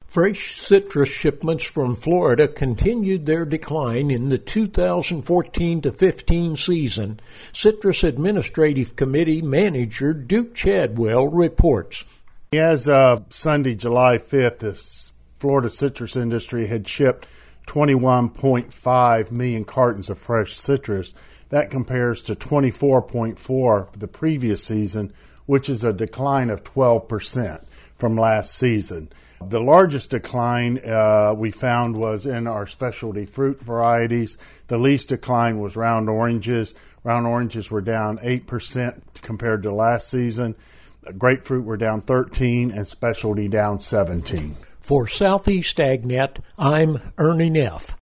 Fresh citrus shipments from Florida continued their decline in the 2014-15 season. Citrus Administrative Committee Manager Duke Chadwell reports. As of Sunday, July 5th, the Florida citrus industry had shipped 21.5 million cartons of fresh citrus. That compares to 24.4 for the previous season, which is a decline of 12% from last season. The largest decline we found was in our specialty fruit varieties. The least decline was round oranges. Round oranges were down 8% compared to last season. Grapefruit were down 13% and specialty down 17%. For Southeast AgNet, I'm Ernie Neff.